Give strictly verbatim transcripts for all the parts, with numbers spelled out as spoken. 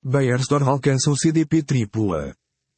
Beiersdorf alcança o C D P triplo A.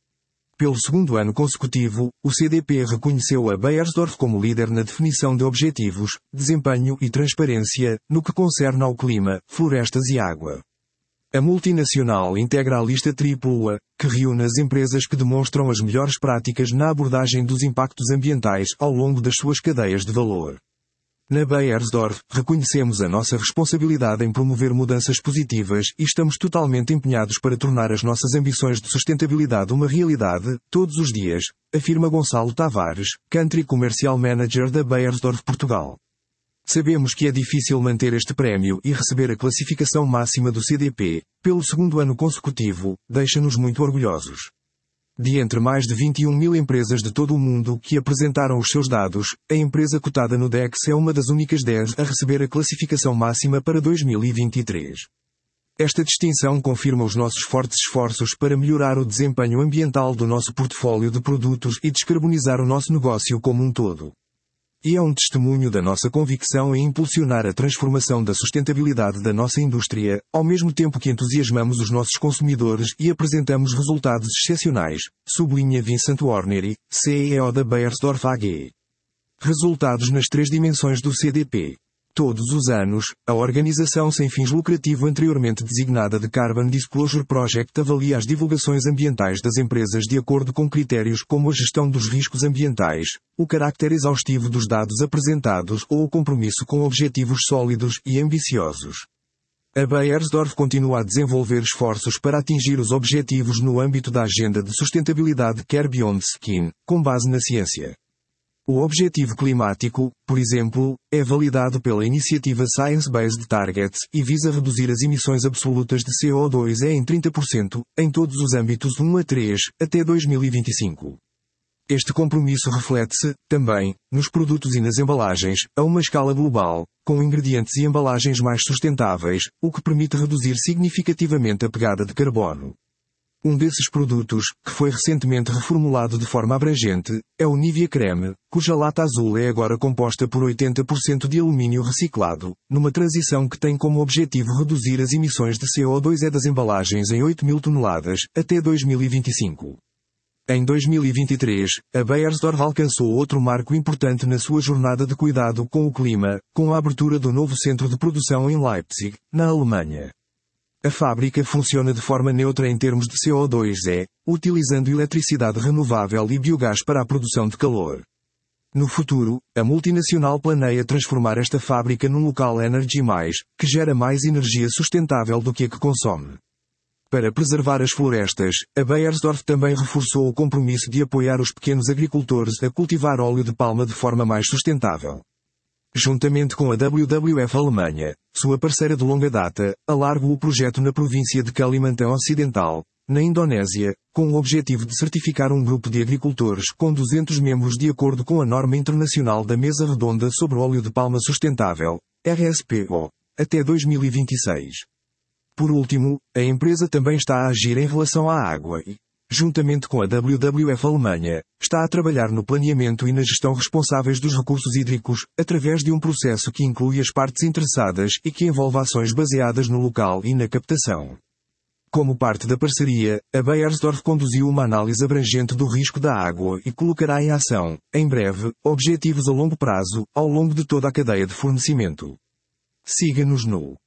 Pelo segundo ano consecutivo, o C D P reconheceu a Beiersdorf como líder na definição de objetivos, desempenho e transparência, no que concerne ao clima, florestas e água. A multinacional integra a lista triplo A, que reúne as empresas que demonstram as melhores práticas na abordagem dos impactos ambientais ao longo das suas cadeias de valor. Na Beiersdorf, reconhecemos a nossa responsabilidade em promover mudanças positivas e estamos totalmente empenhados para tornar as nossas ambições de sustentabilidade uma realidade, todos os dias, afirma Gonçalo Tavares, Country Commercial Manager da Beiersdorf Portugal. Sabemos que é difícil manter este prémio e receber a classificação máxima do C D P, pelo segundo ano consecutivo, deixa-nos muito orgulhosos. De entre mais de vinte e um mil empresas de todo o mundo que apresentaram os seus dados, a empresa cotada no D E X é uma das únicas dez a receber a classificação máxima para dois mil e vinte e três. Esta distinção confirma os nossos fortes esforços para melhorar o desempenho ambiental do nosso portfólio de produtos e descarbonizar o nosso negócio como um todo. E é um testemunho da nossa convicção em impulsionar a transformação da sustentabilidade da nossa indústria, ao mesmo tempo que entusiasmamos os nossos consumidores e apresentamos resultados excepcionais, sublinha Vincent Warneri, C E O da Beiersdorf A G. Resultados nas três dimensões do C D P. Todos os anos, a organização sem fins lucrativos anteriormente designada de Carbon Disclosure Project avalia as divulgações ambientais das empresas de acordo com critérios como a gestão dos riscos ambientais, o caráter exaustivo dos dados apresentados ou o compromisso com objetivos sólidos e ambiciosos. A Beiersdorf continua a desenvolver esforços para atingir os objetivos no âmbito da agenda de sustentabilidade Care Beyond Skin, com base na ciência. O objetivo climático, por exemplo, é validado pela iniciativa Science Based Targets e visa reduzir as emissões absolutas de C O dois em trinta por cento, em todos os âmbitos um a três, até dois mil e vinte e cinco. Este compromisso reflete-se, também, nos produtos e nas embalagens, a uma escala global, com ingredientes e embalagens mais sustentáveis, o que permite reduzir significativamente a pegada de carbono. Um desses produtos, que foi recentemente reformulado de forma abrangente, é o Nivea Creme, cuja lata azul é agora composta por oitenta por cento de alumínio reciclado, numa transição que tem como objetivo reduzir as emissões de C O dois das embalagens em oito mil toneladas, até dois mil e vinte e cinco. Em dois mil e vinte e três, a Beiersdorf alcançou outro marco importante na sua jornada de cuidado com o clima, com a abertura do novo centro de produção em Leipzig, na Alemanha. A fábrica funciona de forma neutra em termos de C O dois, utilizando eletricidade renovável e biogás para a produção de calor. No futuro, a multinacional planeia transformar esta fábrica num local Energy mais, que gera mais energia sustentável do que a que consome. Para preservar as florestas, a Beiersdorf também reforçou o compromisso de apoiar os pequenos agricultores a cultivar óleo de palma de forma mais sustentável. Juntamente com a W W F Alemanha, sua parceira de longa data, alargou o projeto na província de Kalimantan Ocidental, na Indonésia, com o objetivo de certificar um grupo de agricultores com duzentos membros de acordo com a norma internacional da Mesa Redonda sobre óleo de palma sustentável, R S P O, até dois mil e vinte e seis. Por último, a empresa também está a agir em relação à água e, juntamente com a W W F Alemanha, está a trabalhar no planeamento e na gestão responsáveis dos recursos hídricos, através de um processo que inclui as partes interessadas e que envolve ações baseadas no local e na captação. Como parte da parceria, a Beiersdorf conduziu uma análise abrangente do risco da água e colocará em ação, em breve, objetivos a longo prazo, ao longo de toda a cadeia de fornecimento. Siga-nos no